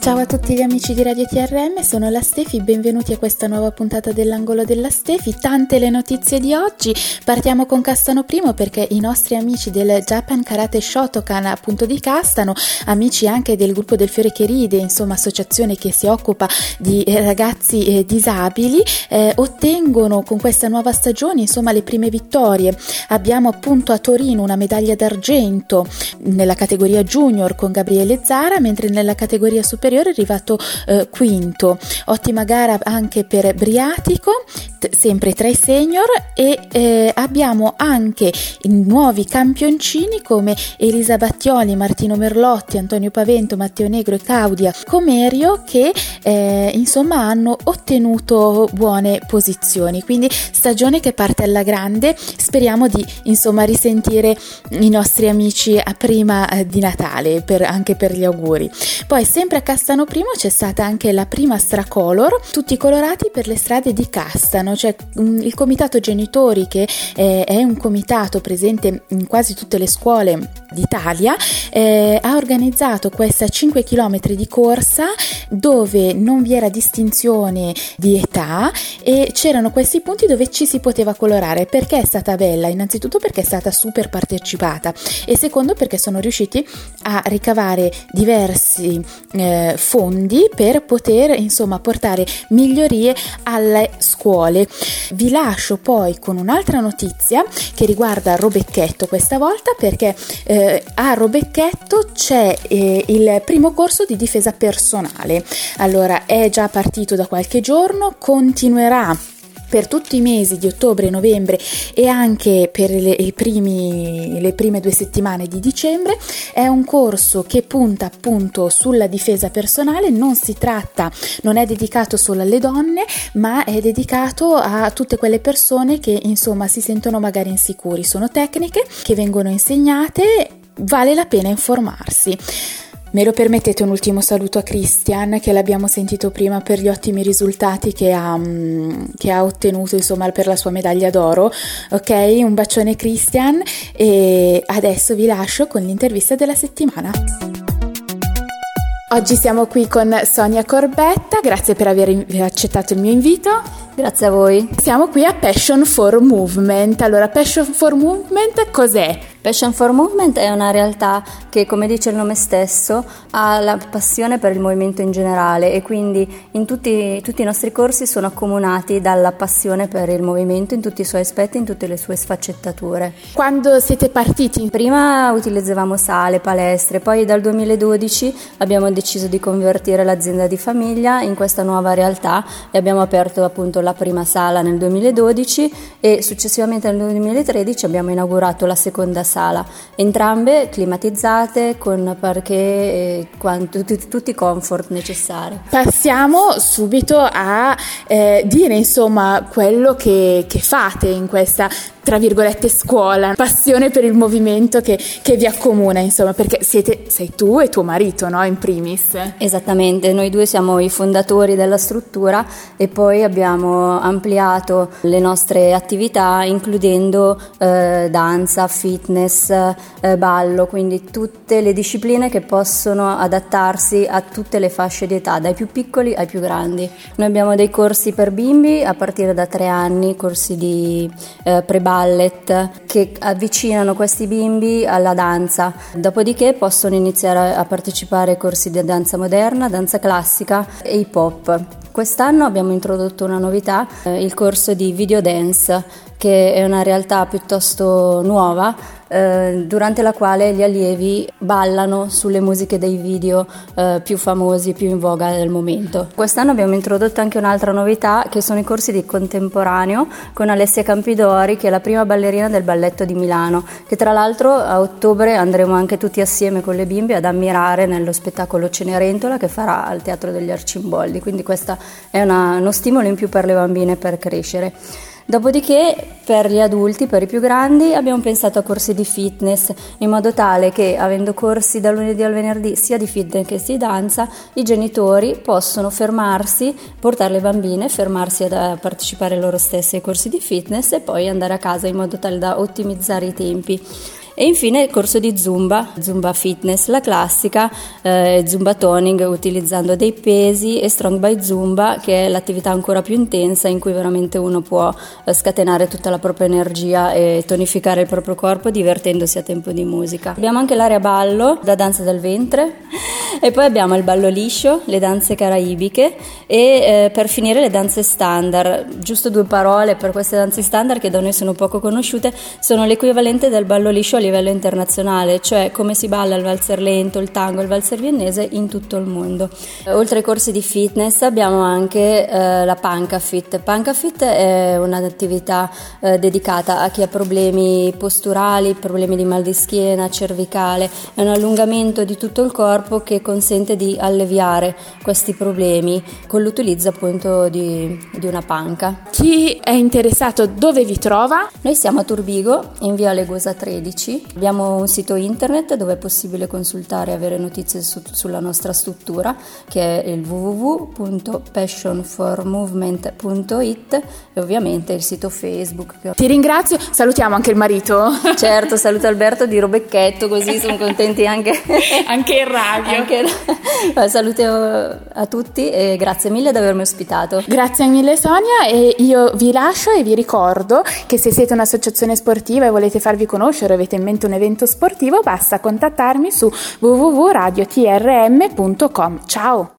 Ciao a tutti gli amici di Radio TRM, sono la Stefi, benvenuti a questa nuova puntata dell'Angolo della Stefi. Tante le notizie di oggi, partiamo con Castano Primo perché i nostri amici del Japan Karate Shotokan appunto di Castano, amici anche del gruppo del Fiore che Ride, insomma associazione che si occupa di ragazzi disabili, ottengono con questa nuova stagione insomma le prime vittorie. Abbiamo appunto a Torino una medaglia d'argento nella categoria junior con Gabriele Zara, mentre nella categoria superiore è arrivato quinto. Ottima gara anche per Briatico, sempre tra i senior, e abbiamo anche i nuovi campioncini come Elisa Battioli, Martino Merlotti, Antonio Pavento, Matteo Negro e Claudia Comerio che insomma hanno ottenuto buone posizioni, quindi stagione che parte alla grande. Speriamo di insomma risentire i nostri amici a prima di Natale anche per gli auguri. Poi sempre a Castano Primo c'è stata anche la prima Stracolor, tutti colorati per le strade di Castano, cioè il comitato genitori che è un comitato presente in quasi tutte le scuole d'Italia, ha organizzato questa 5 km di corsa dove non vi era distinzione di età e c'erano questi punti dove ci si poteva colorare. Perché è stata bella? Innanzitutto perché è stata super partecipata e secondo perché sono riusciti a ricavare diversi fondi per poter insomma portare migliorie alle scuole. Vi lascio poi con un'altra notizia che riguarda Robecchetto questa volta, perché a Robecchetto c'è il primo corso di difesa personale. Allora è già partito da qualche giorno, continuerà per tutti i mesi di ottobre e novembre e anche per le prime 2 settimane di dicembre. È un corso che punta appunto sulla difesa personale, non è dedicato solo alle donne, ma è dedicato a tutte quelle persone che insomma si sentono magari insicuri. Sono tecniche che vengono insegnate, vale la pena informarsi. Me lo permettete un ultimo saluto a Christian, che l'abbiamo sentito prima per gli ottimi risultati che ha ottenuto insomma per la sua medaglia d'oro. Ok, un bacione Christian e adesso vi lascio con l'intervista della settimana. Oggi siamo qui con Sonia Corbetta, grazie per aver accettato il mio invito. Grazie a voi. Siamo qui a Passion for Movement. Allora, Passion for Movement cos'è? Passion for Movement è una realtà che, come dice il nome stesso, ha la passione per il movimento in generale e quindi in tutti i nostri corsi sono accomunati dalla passione per il movimento in tutti i suoi aspetti, in tutte le sue sfaccettature. Quando siete partiti? Prima utilizzavamo sale, palestre, poi dal 2012 abbiamo deciso di convertire l'azienda di famiglia in questa nuova realtà e abbiamo aperto appunto la prima sala nel 2012 e successivamente nel 2013 abbiamo inaugurato la seconda sala, entrambe climatizzate con parquet e tutti i comfort necessari. Passiamo subito a dire insomma quello che fate in questa tra virgolette scuola, passione per il movimento che vi accomuna insomma, perché sei tu e tuo marito, no, in primis? Esattamente, noi due siamo i fondatori della struttura e poi abbiamo ampliato le nostre attività includendo danza, fitness, ballo, quindi tutte le discipline che possono adattarsi a tutte le fasce di età, dai più piccoli ai più grandi. Noi abbiamo dei corsi per bimbi a partire da 3 anni, corsi di pre-ballet che avvicinano questi bimbi alla danza, dopodiché possono iniziare a partecipare ai corsi di danza moderna, danza classica e hip hop. Quest'anno abbiamo introdotto una novità, il corso di video dance, che è una realtà piuttosto nuova, durante la quale gli allievi ballano sulle musiche dei video più famosi, più in voga del momento. Quest'anno abbiamo introdotto anche un'altra novità, che sono i corsi di contemporaneo con Alessia Campidori, che è la prima ballerina del balletto di Milano, che tra l'altro a ottobre andremo anche tutti assieme con le bimbe ad ammirare nello spettacolo Cenerentola che farà al Teatro degli Arcimboldi, quindi questo è uno stimolo in più per le bambine per crescere. Dopodiché per gli adulti, per i più grandi, abbiamo pensato a corsi di fitness, in modo tale che, avendo corsi dal lunedì al venerdì sia di fitness che di danza, i genitori possono fermarsi, portare le bambine, fermarsi a partecipare loro stessi ai corsi di fitness e poi andare a casa, in modo tale da ottimizzare i tempi. E infine il corso di Zumba Fitness, la classica, Zumba Toning utilizzando dei pesi, e Strong by Zumba, che è l'attività ancora più intensa in cui veramente uno può scatenare tutta la propria energia e tonificare il proprio corpo divertendosi a tempo di musica. Abbiamo anche l'area ballo, da danza del ventre, e poi abbiamo il ballo liscio, le danze caraibiche e per finire le danze standard. Giusto 2 parole per queste danze standard che da noi sono poco conosciute: sono l'equivalente del ballo liscio a livello internazionale, cioè come si balla il valzer lento, il tango, il valzer viennese in tutto il mondo. Oltre ai corsi di fitness abbiamo anche la Pancafit. Pancafit è un'attività dedicata a chi ha problemi posturali, problemi di mal di schiena, cervicale. È un allungamento di tutto il corpo che consente di alleviare questi problemi con l'utilizzo appunto di una panca. Chi è interessato dove vi trova? Noi siamo a Turbigo, in via Legosa 13. Abbiamo un sito internet dove è possibile consultare e avere notizie sulla nostra struttura, che è il www.passionformovement.it, e ovviamente il sito Facebook. Ti ringrazio, salutiamo anche il marito. Certo, saluto Alberto di Robecchetto, così sono contenti anche in radio. Saluto a tutti e grazie mille di avermi ospitato. Grazie mille Sonia, e io vi lascio e vi ricordo che se siete un'associazione sportiva e volete farvi conoscere o avete in mente un evento sportivo, basta contattarmi su www.radiotrm.com. Ciao!